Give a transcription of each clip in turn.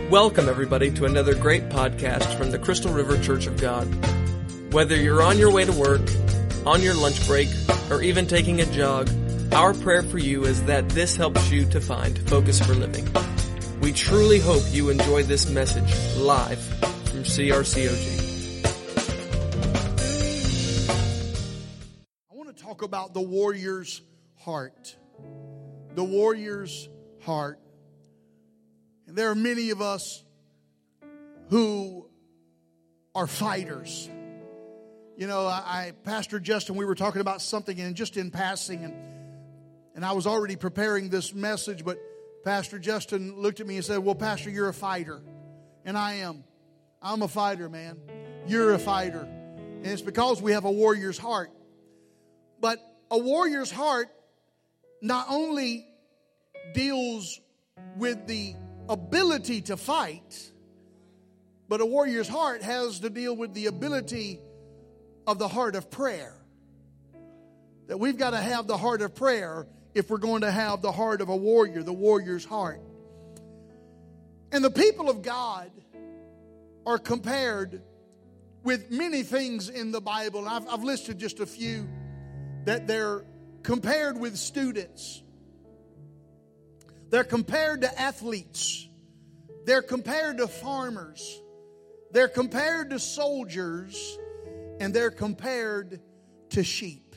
Welcome, everybody, to another great podcast from the Crystal River Church of God. Whether you're on your way to work, on your lunch break, or even taking a jog, our prayer for you is that this helps you to find focus for living. We truly hope you enjoy this message live from CRCOG. I want to talk about the warrior's heart. The warrior's heart. And there are many of us who are fighters. You know, Pastor Justin, we were talking about something and just in passing, and I was already preparing this message, but Pastor Justin looked at me and said, well, Pastor, you're a fighter. And I am. I'm a fighter, man. You're a fighter. And it's because we have a warrior's heart. But a warrior's heart not only deals with the ability to fight, but a warrior's heart has to deal with the ability of the heart of prayer. That we've got to have the heart of prayer if we're going to have the heart of a warrior, the warrior's heart. And the people of God are compared with many things in the Bible. I've listed just a few, that they're compared with students. They're compared to athletes. They're compared to farmers. They're compared to soldiers. And they're compared to sheep.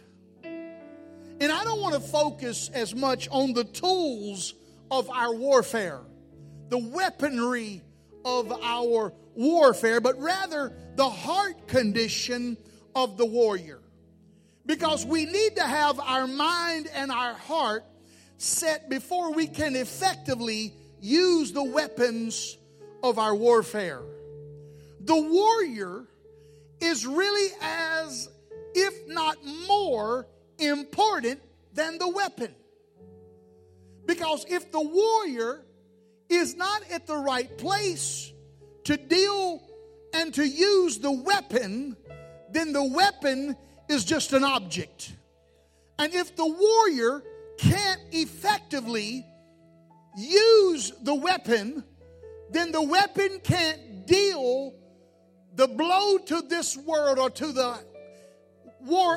And I don't want to focus as much on the tools of our warfare, the weaponry of our warfare, but rather the heart condition of the warrior. Because we need to have our mind and our heart set before we can effectively use the weapons of our warfare. The warrior is really as, if not more, important than the weapon. Because if the warrior is not at the right place to deal and to use the weapon, then the weapon is just an object. And if the warrior can't effectively use the weapon, then the weapon can't deal the blow to this world or to the war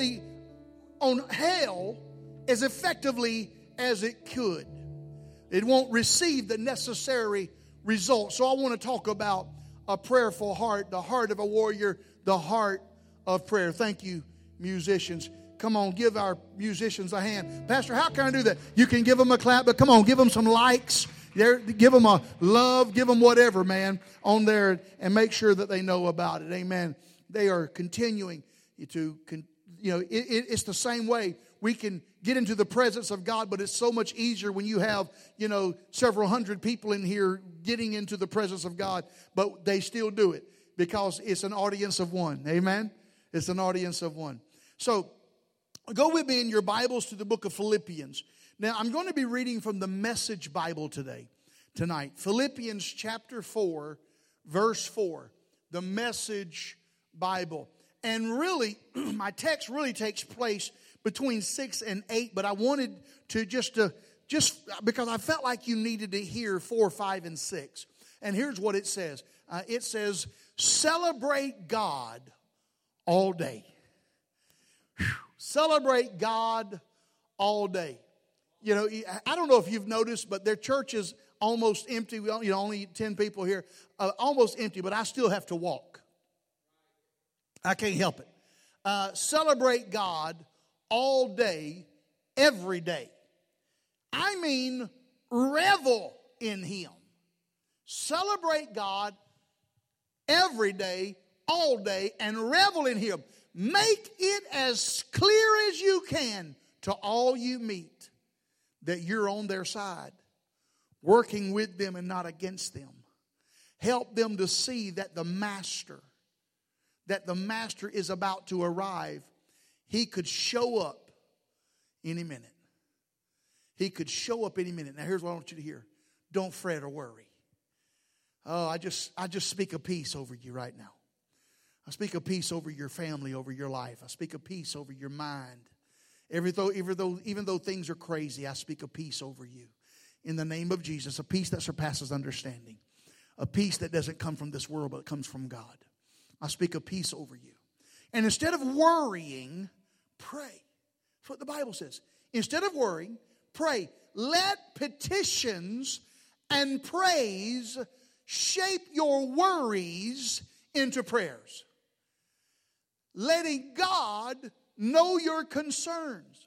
on hell as effectively as it could. It won't receive the necessary results. So I want to talk about a prayerful heart, the heart of a warrior, the heart of prayer. Thank you, musicians. Come on, give our musicians a hand. Pastor, how can I do that? You can give them a clap, but come on, give them some likes. Give them a love, give them whatever, man, on there, and make sure that they know about it. Amen. They are continuing to, it's the same way. We can get into the presence of God, but it's so much easier when you have, several hundred people in here getting into the presence of God, but they still do it because it's an audience of one. Amen. It's an audience of one. So go with me in your Bibles to the book of Philippians. Now, I'm going to be reading from the Message Bible tonight. Philippians chapter 4, verse 4. The Message Bible. And really, my text really takes place between 6 and 8. But I wanted to just because I felt like you needed to hear 4, 5, and 6. And here's what it says. It says, celebrate God all day. Whew. Celebrate God all day. I don't know if you've noticed, but their church is almost empty. We only 10 people here, almost empty, but I still have to walk. I can't help it. Celebrate God all day, every day. I mean, revel in Him. Celebrate God every day, all day, and revel in Him. Make it as clear as you can to all you meet that you're on their side, working with them and not against them. Help them to see that the Master is about to arrive. He could show up any minute. He could show up any minute. Now here's what I want you to hear. Don't fret or worry. Oh, I just speak a peace over you right now. I speak a peace over your family, over your life. I speak a peace over your mind. Even though things are crazy, I speak a peace over you. In the name of Jesus, a peace that surpasses understanding. A peace that doesn't come from this world, but it comes from God. I speak of peace over you. And instead of worrying, pray. That's what the Bible says. Instead of worrying, pray. Let petitions and praise shape your worries into prayers. Letting God know your concerns.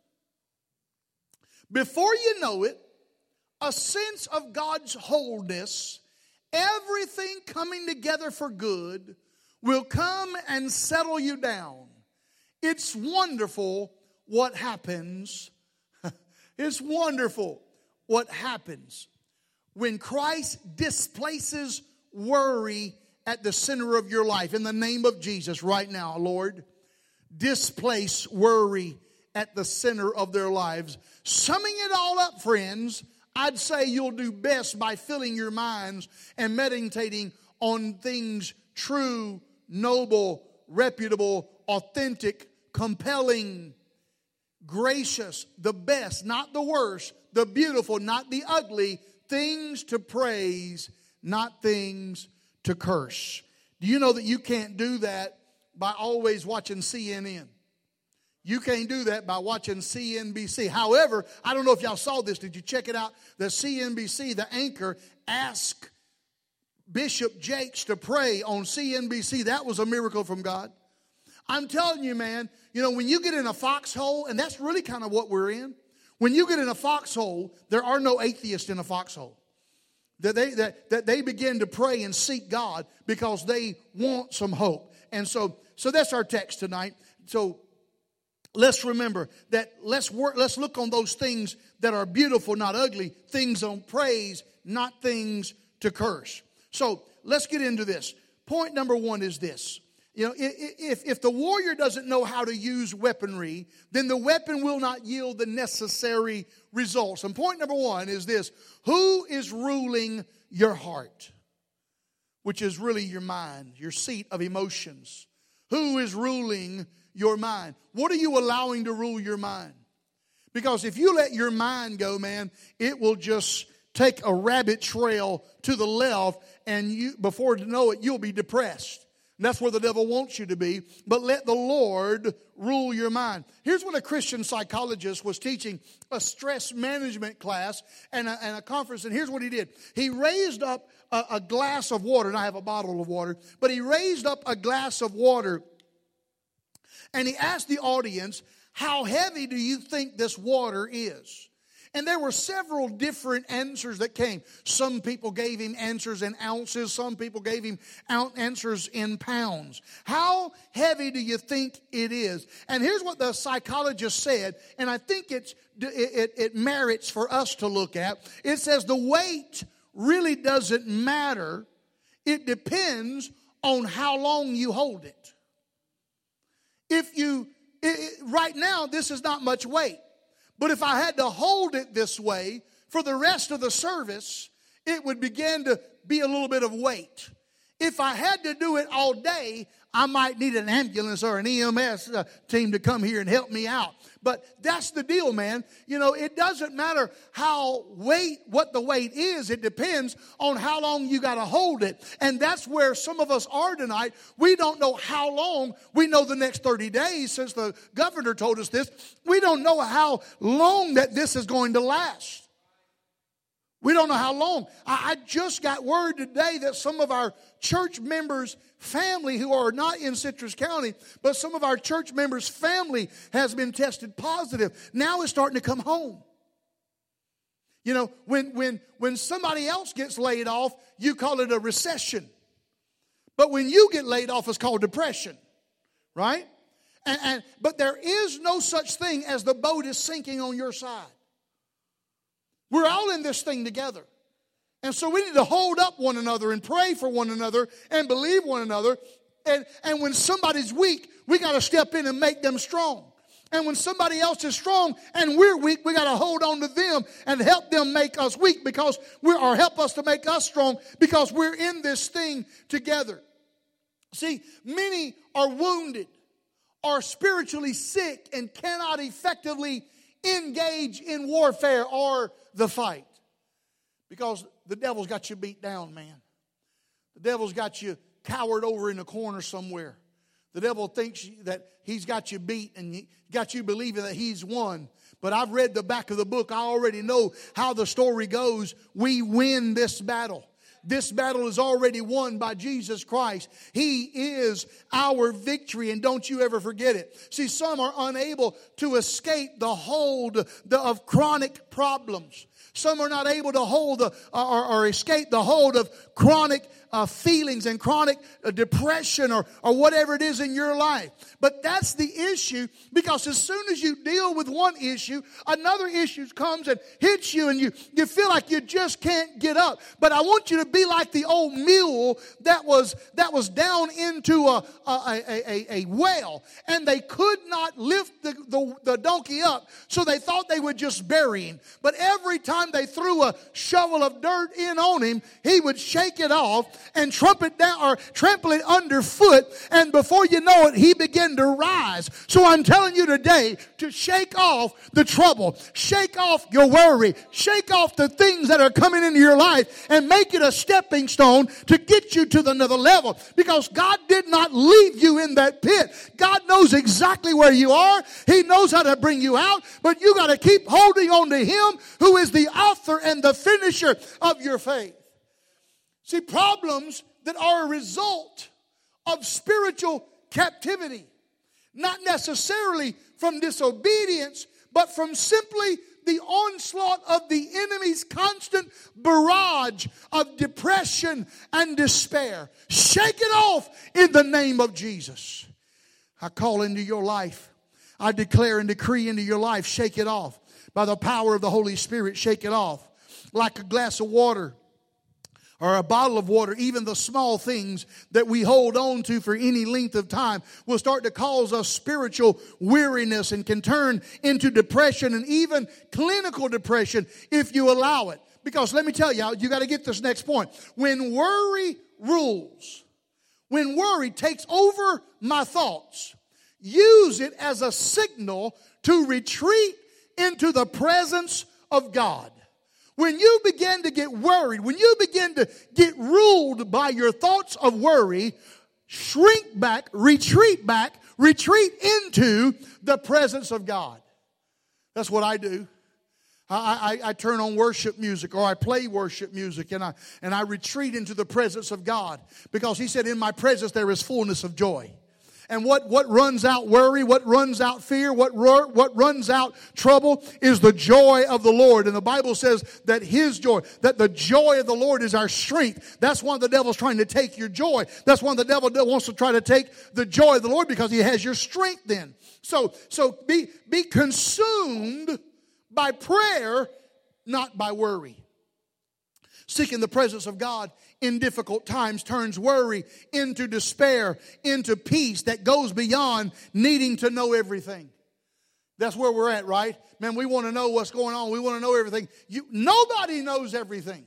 Before you know it, a sense of God's wholeness, everything coming together for good, will come and settle you down. It's wonderful what happens. It's wonderful what happens when Christ displaces worry at the center of your life. In the name of Jesus right now, Lord, displace worry at the center of their lives. Summing it all up, friends, I'd say you'll do best by filling your minds and meditating on things true, noble, reputable, authentic, compelling, gracious, the best, not the worst, the beautiful, not the ugly, things to praise, not things to curse. Do you know that you can't do that by always watching CNN? You can't do that by watching CNBC. However, I don't know if y'all saw this. Did you check it out? The CNBC, the anchor, asked Bishop Jakes to pray on CNBC. That was a miracle from God. I'm telling you, man, you know, when you get in a foxhole, and that's really kind of what we're in. When you get in a foxhole, there are no atheists in a foxhole. That they begin to pray and seek God because they want some hope. And so that's our text tonight. So let's remember that let's look on those things that are beautiful, not ugly, things on praise, not things to curse. So let's get into this. Point number one is this. You know, if the warrior doesn't know how to use weaponry, then the weapon will not yield the necessary results. And point number one is this. Who is ruling your heart? Which is really your mind, your seat of emotions. Who is ruling your mind? What are you allowing to rule your mind? Because if you let your mind go, man, it will just take a rabbit trail to the left, and before you know it, you'll be depressed. And that's where the devil wants you to be. But let the Lord rule your mind. Here's what a Christian psychologist was teaching a stress management class and a conference. And here's what he did. He raised up a glass of water. And I have a bottle of water. But he raised up a glass of water. And he asked the audience, how heavy do you think this water is? And there were several different answers that came. Some people gave him answers in ounces. Some people gave him answers in pounds. How heavy do you think it is? And here's what the psychologist said, and I think it merits for us to look at. It says the weight really doesn't matter. It depends on how long you hold it. Right now, this is not much weight. But if I had to hold it this way for the rest of the service, it would begin to be a little bit of weight. If I had to do it all day, I might need an ambulance or an EMS team to come here and help me out. But that's the deal, man. You know, it doesn't matter what the weight is. It depends on how long you got to hold it. And that's where some of us are tonight. We don't know how long. We know the next 30 days since the governor told us this. We don't know how long that this is going to last. We don't know how long. I just got word today that some of our church members' family who are not in Citrus County, but some of our church members' family has been tested positive. Now it's starting to come home. You know, when somebody else gets laid off, you call it a recession. But when you get laid off, it's called depression. Right? But there is no such thing as the boat is sinking on your side. We're all in this thing together. And so we need to hold up one another and pray for one another and believe one another. And when somebody's weak, we got to step in and make them strong. And when somebody else is strong and we're weak, we got to hold on to them and help them make us weak or help us to make us strong because we're in this thing together. See, many are wounded, are spiritually sick, and cannot effectively engage in warfare or the fight. Because the devil's got you beat down, man. The devil's got you cowered over in a corner somewhere. The devil thinks that he's got you beat and he got you believing that he's won. But I've read the back of the book. I already know how the story goes. We win this battle. This battle is already won by Jesus Christ. He is our victory, and don't you ever forget it. See, some are unable to escape the hold of chronic problems. Some are not able to hold or escape the hold of chronic feelings and chronic depression or whatever it is in your life. But that's the issue, because as soon as you deal with one issue, another issue comes and hits you, and you feel like you just can't get up. But I want you to be like the old mule that was down into a well, and they could not lift the donkey up, so they thought they would just bury him. But every time they threw a shovel of dirt in on him, he would shake it off and trample it underfoot, and before you know it, he began to rise. So I'm telling you today to shake off the trouble, shake off your worry, shake off the things that are coming into your life, and make it a stepping stone to get you to another level, because God did not leave you in that pit. God knows exactly where you are. He knows how to bring you out, but you got to keep holding on to Him who is the author and the finisher of your faith. See, problems that are a result of spiritual captivity, not necessarily from disobedience, but from simply the onslaught of the enemy's constant barrage of depression and despair. Shake it off in the name of Jesus. I call into your life. I declare and decree into your life, shake it off. By the power of the Holy Spirit, shake it off. Like a glass of water or a bottle of water, even the small things that we hold on to for any length of time will start to cause us spiritual weariness and can turn into depression and even clinical depression if you allow it. Because let me tell you, you got to get this next point. When worry rules, when worry takes over my thoughts, use it as a signal to retreat into the presence of God. When you begin to get worried, when you begin to get ruled by your thoughts of worry, shrink back, retreat into the presence of God. That's what I do. I turn on worship music, or I play worship music, and I retreat into the presence of God, because He said, in my presence there is fullness of joy. And what runs out worry, what runs out fear, what runs out trouble is the joy of the Lord. And the Bible says that His joy, that the joy of the Lord is our strength. That's why the devil's trying to take your joy. That's why the devil wants to try to take the joy of the Lord, because he has your strength then. So be consumed by prayer, not by worry. Seeking the presence of God in difficult times turns worry into despair, into peace that goes beyond needing to know everything. That's where we're at, right? Man, we want to know what's going on. We want to know everything. Nobody knows everything.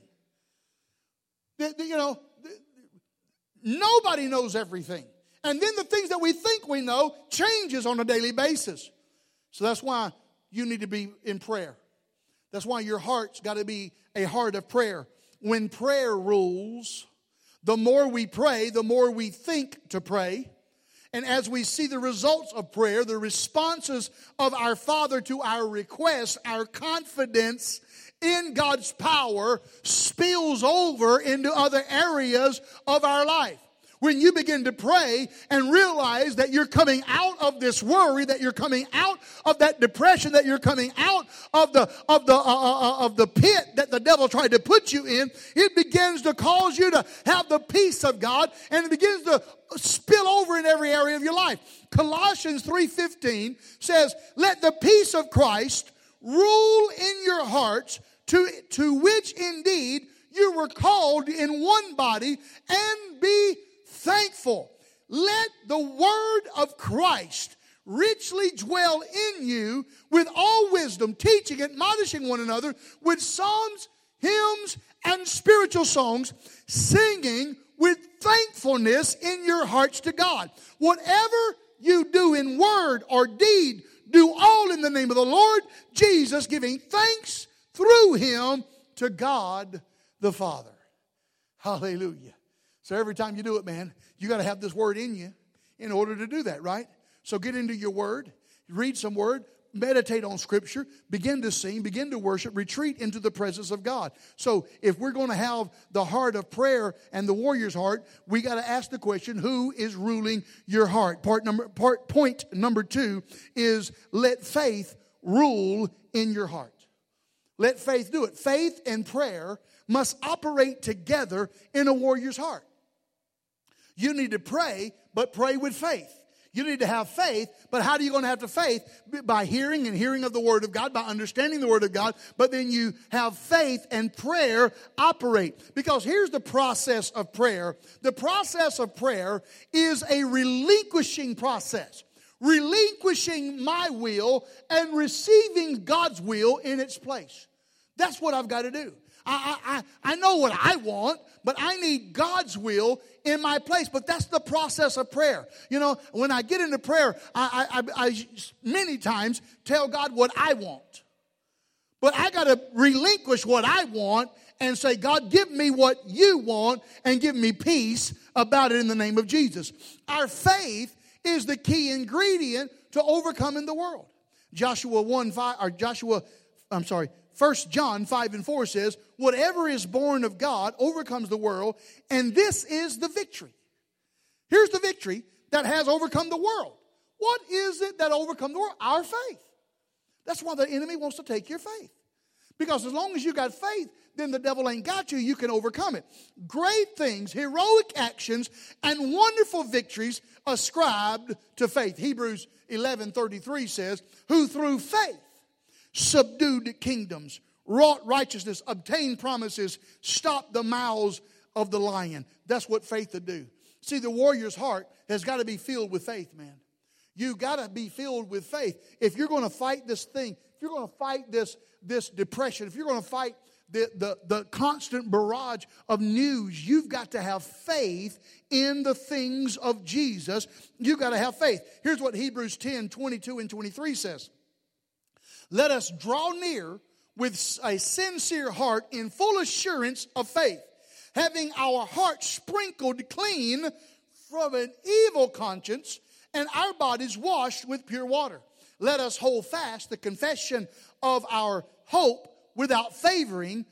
Nobody knows everything. And then the things that we think we know changes on a daily basis. So that's why you need to be in prayer. That's why your heart's got to be a heart of prayer. When prayer rules, the more we pray, the more we think to pray. And as we see the results of prayer, the responses of our Father to our requests, our confidence in God's power spills over into other areas of our life. When you begin to pray and realize that you're coming out of this worry, that you're coming out of that depression, that you're coming out of the pit that the devil tried to put you in, it begins to cause you to have the peace of God, and it begins to spill over in every area of your life. Colossians 3:15 says, "Let the peace of Christ rule in your hearts, to which indeed you were called in one body, and be thankful. Let the word of Christ richly dwell in you with all wisdom, teaching, admonishing one another with psalms, hymns, and spiritual songs, singing with thankfulness in your hearts to God." Whatever you do in word or deed, do all in the name of the Lord Jesus, giving thanks through Him to God the Father. Hallelujah. So every time you do it, man, you got to have this word in you in order to do that, right? So get into your word, read some word, meditate on Scripture, begin to sing, begin to worship, retreat into the presence of God. So if we're going to have the heart of prayer and the warrior's heart, we got to ask the question, who is ruling your heart? Point number 2 is let faith rule in your heart. Let faith do it. Faith and prayer must operate together in a warrior's heart. You need to pray, but pray with faith. You need to have faith, but how are you going to have the faith? By hearing and hearing of the Word of God, by understanding the Word of God, but then you have faith and prayer operate. Because here's the process of prayer. The process of prayer is a relinquishing process. Relinquishing my will and receiving God's will in its place. That's what I've got to do. I know what I want, but I need God's will in my place. But that's the process of prayer. You know, when I get into prayer, I many times tell God what I want. But I got to relinquish what I want and say, God, give me what you want and give me peace about it in the name of Jesus. Our faith is the key ingredient to overcoming the world. 1 John 5:4 says, whatever is born of God overcomes the world, and this is the victory. Here's the victory that has overcome the world. What is it that overcomes the world? Our faith. That's why the enemy wants to take your faith. Because as long as you got faith, then the devil ain't got you. You can overcome it. Great things, heroic actions, and wonderful victories ascribed to faith. Hebrews 11:33 says, who through faith subdued kingdoms, wrought righteousness, obtained promises, stopped the mouths of the lion. That's what faith will do. See, the warrior's heart has got to be filled with faith, man. You got to be filled with faith. If you're going to fight this thing, if you're going to fight this depression, if you're going to fight the constant barrage of news, you've got to have faith in the things of Jesus. You've got to have faith. Here's what Hebrews 10:22 and 23 says. Let us draw near with a sincere heart in full assurance of faith, having our hearts sprinkled clean from an evil conscience and our bodies washed with pure water. Let us hold fast the confession of our hope without wavering,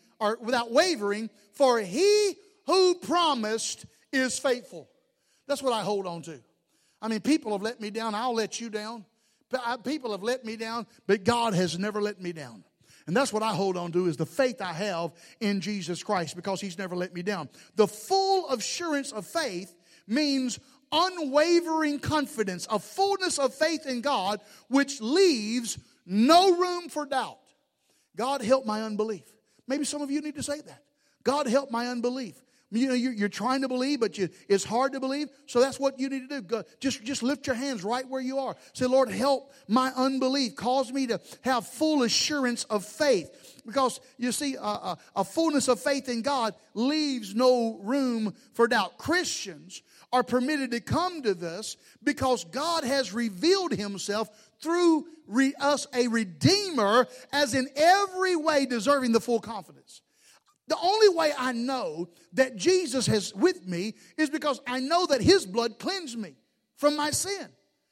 for he who promised is faithful. That's what I hold on to. I mean, people have let me down. I'll let you down. People have let me down, but God has never let me down. And that's what I hold on to, is the faith I have in Jesus Christ, because He's never let me down. The full assurance of faith means unwavering confidence, a fullness of faith in God, which leaves no room for doubt. God, help my unbelief. Maybe some of you need to say that. God, help my unbelief. You know, you're trying to believe, but it's hard to believe. So that's what you need to do. Just lift your hands right where you are. Say, Lord, help my unbelief. Cause me to have full assurance of faith. Because, you see, a fullness of faith in God leaves no room for doubt. Christians are permitted to come to this because God has revealed Himself through us, a Redeemer, as in every way deserving the full confidence. The only way I know that Jesus is with me is because I know that His blood cleansed me from my sin.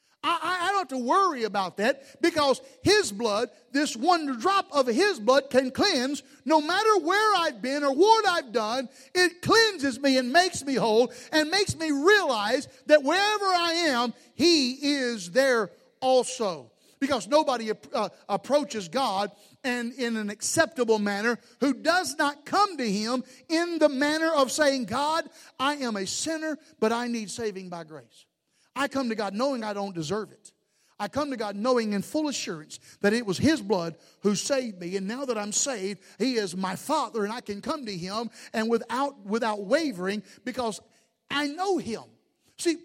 I don't have to worry about that, because His blood, this one drop of His blood, can cleanse no matter where I've been or what I've done. It cleanses me and makes me whole and makes me realize that wherever I am, He is there also. Because nobody approaches God and in an acceptable manner who does not come to Him in the manner of saying, God, I am a sinner, but I need saving by grace. I come to God knowing I don't deserve it. I come to God knowing in full assurance that it was His blood who saved me. And now that I'm saved, He is my Father, and I can come to Him and without wavering, because I know Him. See,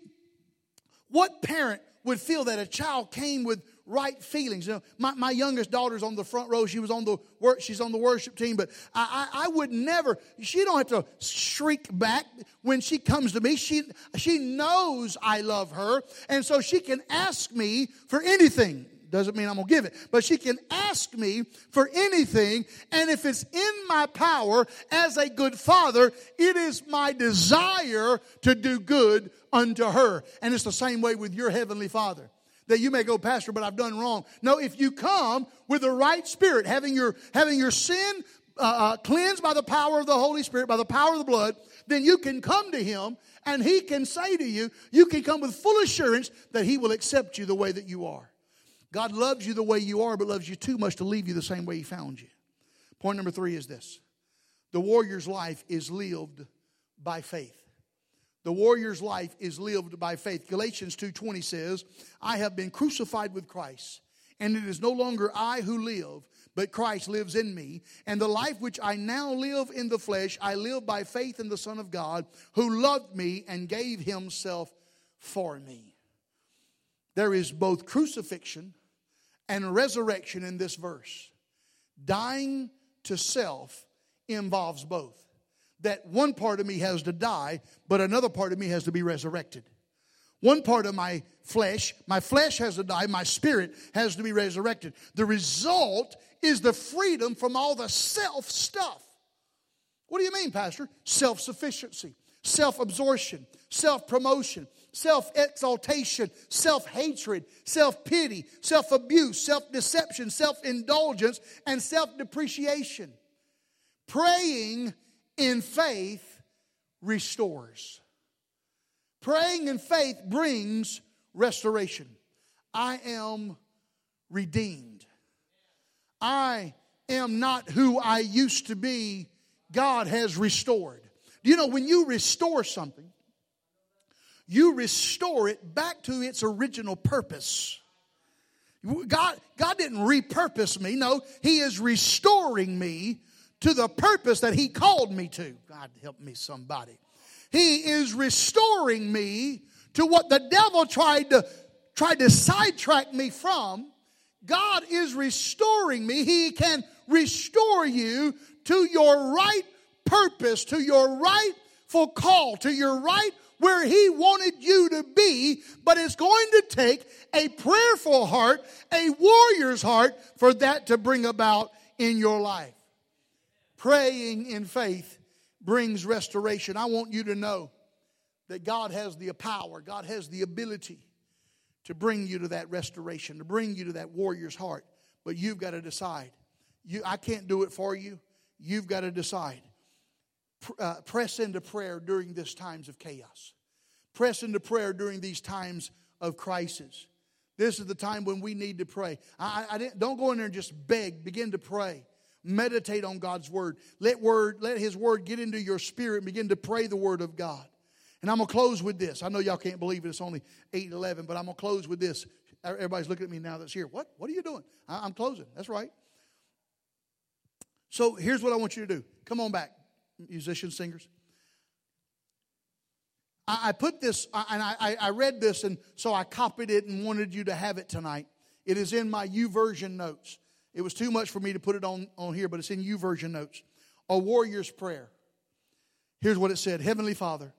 what parent would feel that a child came with right feelings? You know, my youngest daughter's on the front row. She's on the worship team, but I would never. She don't have to shriek back when she comes to me. She knows I love her, and so she can ask me for anything. Doesn't mean I'm going to give it. But she can ask me for anything. And if it's in my power as a good father, it is my desire to do good unto her. And it's the same way with your heavenly Father. That you may go, Pastor, but I've done wrong. No, if you come with the right spirit, having your sin cleansed by the power of the Holy Spirit, by the power of the blood, then you can come to Him and He can say to you, you can come with full assurance that He will accept you the way that you are. God loves you the way you are, but loves you too much to leave you the same way He found you. Point number 3 is this. The warrior's life is lived by faith. The warrior's life is lived by faith. Galatians 2:20 says, I have been crucified with Christ, and it is no longer I who live, but Christ lives in me. And the life which I now live in the flesh, I live by faith in the Son of God, who loved me and gave Himself for me. There is both crucifixion and resurrection in this verse. Dying to self involves both. That one part of me has to die, but another part of me has to be resurrected. One part of my flesh has to die, my spirit has to be resurrected. The result is the freedom from all the self stuff. What do you mean, Pastor? Self-sufficiency, self-absorption, self-promotion, self-exaltation, self-hatred, self-pity, self-abuse, self-deception, self-indulgence, and self-depreciation. Praying in faith restores. Praying in faith brings restoration. I am redeemed. I am not who I used to be. God has restored. You know, when you restore something, you restore it back to its original purpose. God didn't repurpose me. No, He is restoring me to the purpose that He called me to. God help me, somebody. He is restoring me to what the devil tried to sidetrack me from. God is restoring me. He can restore you to your right purpose, to your rightful call, to your right where He wanted you to be. But it's going to take a prayerful heart, a warrior's heart, for that to bring about in your life. Praying in faith brings restoration. I want you to know that God has the power, God has the ability to bring you to that restoration, to bring you to that warrior's heart. But you've got to decide. I can't do it for you. You've got to decide. Press into prayer during these times of chaos. Press into prayer during these times of crisis. This is the time when we need to pray. Don't go in there and just beg. Begin to pray. Meditate on God's Word. Let His Word get into your spirit and begin to pray the Word of God. And I'm going to close with this. I know y'all can't believe it. It's only 8:11, but I'm going to close with this. Everybody's looking at me now that's here. What are you doing? I'm closing. That's right. So here's what I want you to do. Come on back, musicians, singers. I put this, and I read this, and so I copied it and wanted you to have it tonight. It is in my YouVersion notes. It was too much for me to put it on here, but it's in YouVersion notes. A warrior's prayer. Here's what it said. Heavenly Father,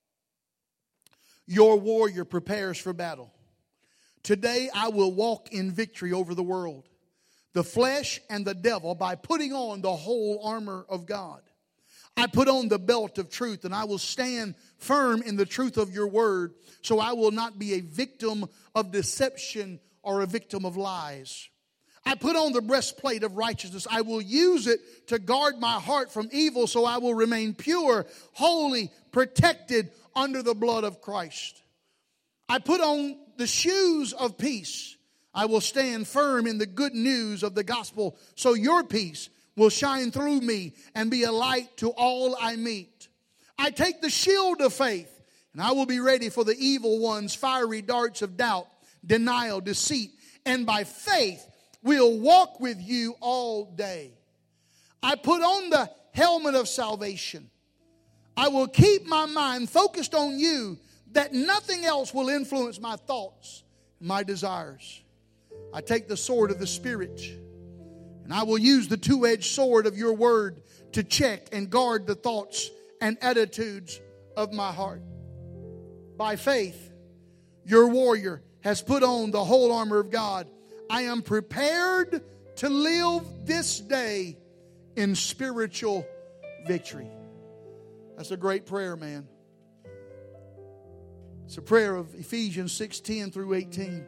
your warrior prepares for battle. Today I will walk in victory over the world, the flesh and the devil, by putting on the whole armor of God. I put on the belt of truth, and I will stand firm in the truth of your word, so I will not be a victim of deception or a victim of lies. I put on the breastplate of righteousness. I will use it to guard my heart from evil, so I will remain pure, holy, protected under the blood of Christ. I put on the shoes of peace. I will stand firm in the good news of the gospel, so your peace will shine through me and be a light to all I meet. I take the shield of faith, and I will be ready for the evil one's fiery darts of doubt, denial, deceit, and by faith we'll walk with you all day. I put on the helmet of salvation. I will keep my mind focused on you, that nothing else will influence my thoughts and my desires. I take the sword of the Spirit, and I will use the two-edged sword of your word to check and guard the thoughts and attitudes of my heart. By faith, your warrior has put on the whole armor of God. I am prepared to live this day in spiritual victory. That's a great prayer, man. It's a prayer of Ephesians 6:10 through 18.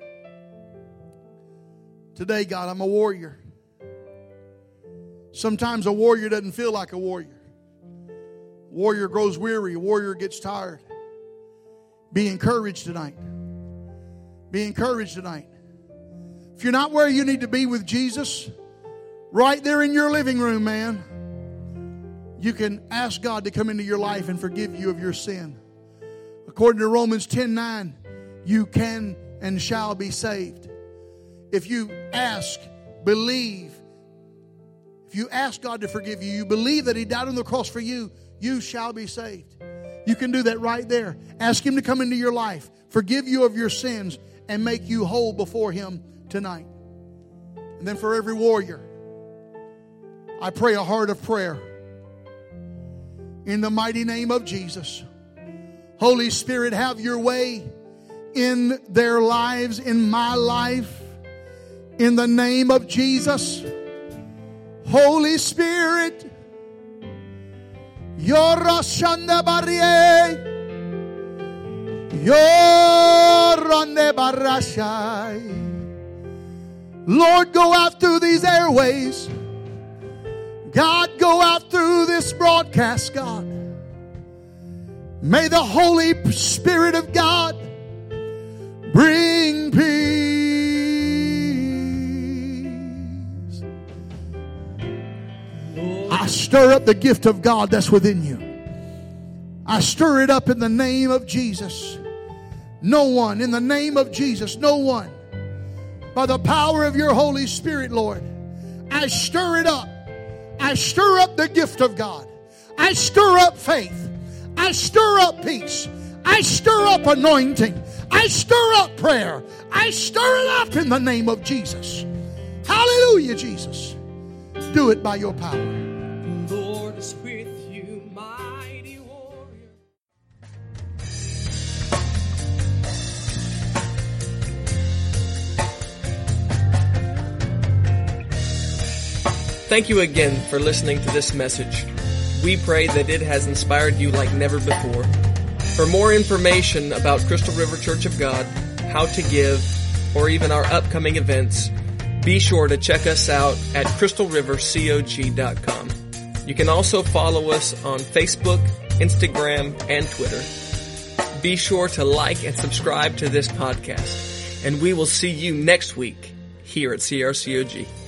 Today, God, I'm a warrior. Sometimes a warrior doesn't feel like a warrior. A warrior grows weary. A warrior gets tired. Be encouraged tonight. Be encouraged tonight. If you're not where you need to be with Jesus, right there in your living room, man, you can ask God to come into your life and forgive you of your sin. According to Romans 10:9, you can and shall be saved. If you ask, believe, if you ask God to forgive you, you believe that He died on the cross for you, you shall be saved. You can do that right there. Ask Him to come into your life, forgive you of your sins, and make you whole before Him tonight. And then for every warrior, I pray a heart of prayer. In the mighty name of Jesus. Holy Spirit, have your way in their lives, in my life. In the name of Jesus. Holy Spirit, Yorashanda Barriere, Yorande Barashai. Lord, go out through these airways. God, go out through this broadcast, God. May the Holy Spirit of God bring peace. I stir up the gift of God that's within you. I stir it up in the name of Jesus. No one, in the name of Jesus, no one. By the power of your Holy Spirit, Lord, I stir it up. I stir up the gift of God. I stir up faith. I stir up peace. I stir up anointing. I stir up prayer. I stir it up in the name of Jesus. Hallelujah, Jesus. Do it by your power. The Lord is with you, mighty warrior. Thank you again for listening to this message. We pray that it has inspired you like never before. For more information about Crystal River Church of God, how to give, or even our upcoming events, be sure to check us out at crystalrivercog.com. You can also follow us on Facebook, Instagram, and Twitter. Be sure to like and subscribe to this podcast, and we will see you next week here at CRCOG.